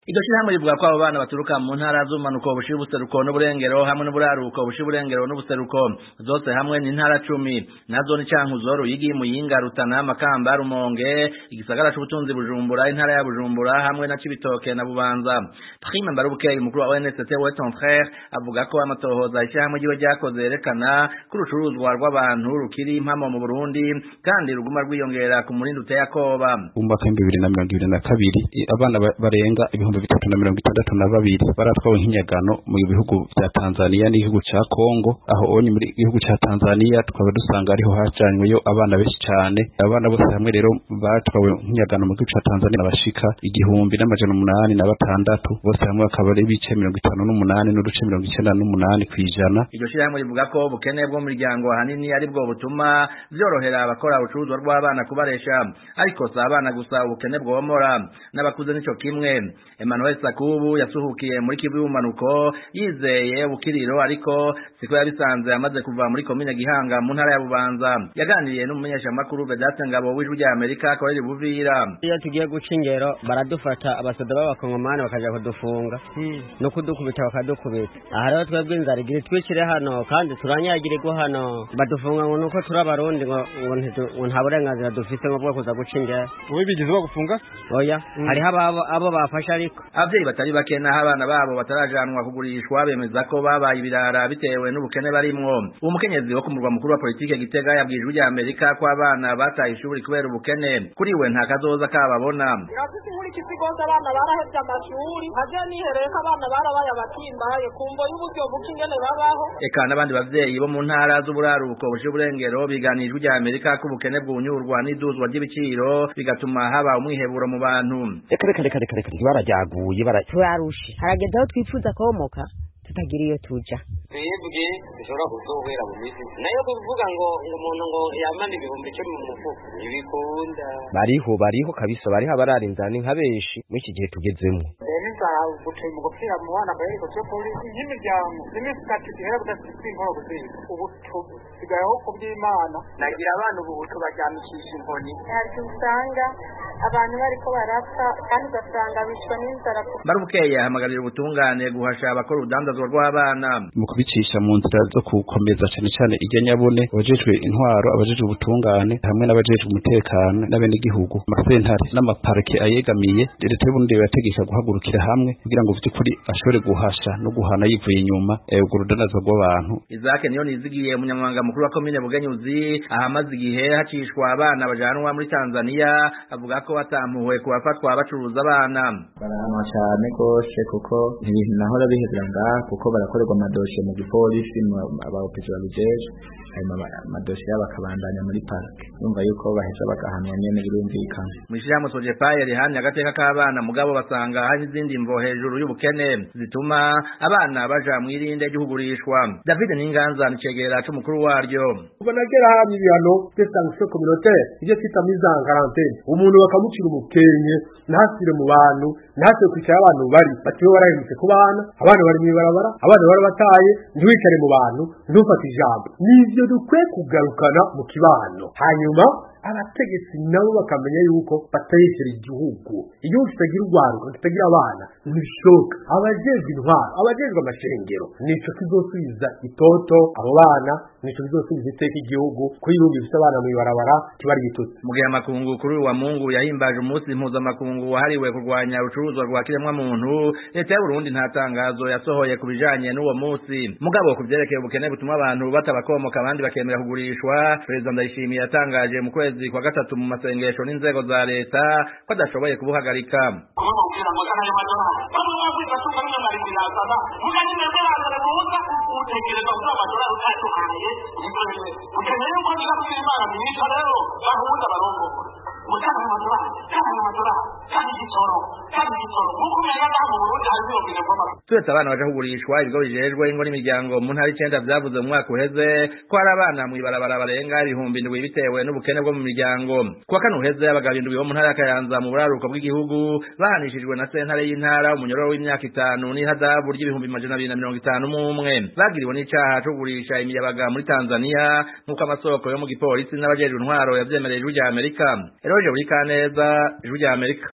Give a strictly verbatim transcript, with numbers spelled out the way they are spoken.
Iryo shirahamwe rivuga ko abo bana baturuka mu ntara z'ubumanuko bushira ubuseruko n'uburengero hamwe n'uburaruko bushira uburengero n'ubuseruko zose hamwe ni intara cumi nazo ni Cankuzo, Ruyigi, Muyinga, Rutana, Makamba, Rumonge, igisagara c'ubutunzi Bujumbura, intara ya Bujumbura hamwe na Cibitoke na Bubanza. Prime Mbarubukeye umukuru wa O N S T we ton frère avuga ko amatohoza ishirahamwe ryiwe ryakoze yerekana ko urucuruzwa rw'abantu rukiri impamo mu Burundi kandi ruguma rwiyongera ku murindi uteye akoba. Mu mwaka wa bibiri na mirongo ibiri na kabiri abana barenga ibihumbi bitatu na mirongo itandatu na babiri baratwawe nk'inyagano mu bihugu vya Tanzania n'igihugu ca Kongo. Aho onye muri igihugu ca Tanzania tukaba dusanga ariho hajanyweyo abana benshi cane. Abana bose hamwe rero batwawe nk'inyagano mu gihugu ca Tanzania bashika igihumbi n'amajana umunani na batandatu, bose hamwe bakaba ari bice mirongo itanu n'umunani n'uduce mirongo icenda n'umunani kwijana. Iryo shirahamwe rivuga ko ubukene bwo mu miryango hanini ari bwo butuma vyorohera abakora ubucuruzwa rw'abana kubaresha, ariko si abana gusa ubukene bwomora n'abakuze nico kimwe. Emmanuel Sakubu yasuhukiye muri Kivu y'ubumanuko yizeye ubukiriro, ariko siko yabisanze amaze kuva muri komine Gihanga mu ntara ya Bubanza. Yaganiriye n'umumenyesha makuru Vedaste Ngabo w'Ijwi rya Amerika ko ari Buvira. Iyo tugiye guca ingero baradufata abasoda b'abakongomani bakaja kudufunga hmm. no kudukubita bakadukubita. Aha rero twebwe inzara igira twicire hano kandi turanyagirirwa hano, badufunga ngo nuko turi abarundi ngo ngo nta burenganzira dufise ngo bwo kuza guca ingero. Wowe bigize bagufungga? Oya hmm. hariho abo abo bafasha, ariko abavyeyi batari bake naho abana babo batarajanwa kugurishwa bemeza ko babaye ibirara bitewe n'ubukene barimwo. Uwo mukenyezi wo ku murwa mukuru wa politike Gitega yabwije Ijwi rya Amerika ko abana bataye ishuri kubera ubukene, kuri we nta kazoza kababona. Irafite inkuru ikisigoza abana barahevye amashuri haje nihereye ko abana barabaye abatimbaye kumvo y'uburyo bukingene babaho. Eka n'abandi bavyeyi bo mu ntara z'uburaruko bushira uburengero biganije Ijwi rya Amerika ko ubukene bwunyurwa n'iduzwa ry'ibiciro bigatuma haba umwiheburo mu bantu. Reka reka reka reka reka barajyaguye baracurarushe harageze aho twifuza komoka tutagira iyo tuja. Twebwe dushobora kuzohera mu misi nayo kuvuga ngo umuntu ngo yamana ibihumbi icumi mu mufuko ntibikunda. Bariho bariho kabisa, bariho abararinzana nka benshi muri iki gihe tugezemo. Neza gutema gupfira mu bana bari ko cyo kuri y'imiryango n'imisi kati gihera budafite inkoro gusiga ubu sigaho kubyimana nagira abantu ubu tubajyamikisha inkoni. Yaje usanga abantu bariko barapfa kandi basanga bishwa n'inzara. Barubukeye ahamagarira ubutungane guhasha abakora urudandazwa rw'abana mu kubicisha mu nzira zo kukomeza cyane cyane igenyabone, abajejwe intwaro, abajejwe ubutungane hamwe n'abajejwe umutekano n'abene igihugu, amasentare n'amaparike ayegamiye. Leta y'Uburundi yategeka guhagurukira hamwe kugira ngo vy'ukuri ashobore guhasha no guhana yivuye inyuma urwo rudandazwa rw'abantu. Isaac niyo nizigiye umunyamabanga mukuru wa komine Bugenyuzi ahamaze igihe hacishwa abana bajanwa muri Tanzania, avuga ko batampuwe kubafatwa bacuruza abana. Barahanwa cyane gose kuko ibintu nahora bihezera ngaha kuko barakorerwa amadosiye mu gipolisi abaopezi babijeje, hanyuma amadosiye bakabandanya muri parike, yumva yuko baheza bagahanwa nyene birumvikana. Mwishirahamwe Sojepaye rihamya agateka k'abana mugabo basanga hari izindi mvo hejuru y'ubukene zituma abana baja mwirinde ry'ugurishwa. David Ninganza nicegera c'umukuru waryo. Kubanagera hamwe ibihano de sanction communautaire ibyo twita mise en quarantaine, umuntu bakamucira umukenye ntasire mu bantu ntase kwicara abantu bari batiwe barahindutse ku bana, abana bari mwibarabara, abana bari bataye ntiwicare mu bantu ntufate ijambo. Nivyo dukwiye kugarukana mu kibano, hanyuma abategetsi nabo bakamenya yuko batayishyira igihugu. Igihugu kitagira urwaruka kitagira abana ntibishoboka. Abajejwe intwaro, abajejwe amashengero nico kizosubiza itoto abo bana, nico kizosubiza iteka igihugu ko igihugu gifite abana mwibarabara kibari gitutse. Mugihe amakungu kuri wa Mungu yahimbaje umunsi mpuzamakungu wahariwe kurwanya urucuruzwa rwa kiremwa muntu, leta y'u Burundi nta tangazo yasohoye kubijanye n'uwo munsi. Mugabo kuvyerekeye ubukene butuma abantu batabakomoka abandi bakemera kugurishwa, President Ndayishimiye yatangaje mu kwezi kwa gatatu mu masengesho n'inzego za leta ko adashoboye kubuhagarika. Turetse abana baje kugurishwa, ibigo bijejwe ingo n'imiryango mu ntara icenda vyavuze mu mwaka uheze ko hari abana mw'ibarabara barenga ibihumbi indwi bitewe n'ubukene bwo mu miryango. Kuwa kane uheze abagabo indwi bo mu ntara ya Kayanza mu buraruko bw'igihugu bahanishijwe na sentare y'intara umunyororo w'imyaka itanu n'ihadabu ry'ibihumbi amajana abiri na mirongo itanu n'umwe. Bagiriwe n'icaha co kugurisha imiyabaga muri Tanzania nk'uko amasoko yo mu gipolisi n'abajejwe intwaro yavyemereye Ijwi rya Amerika. Eroje uri Kaneza, Ijwi rya Amerika.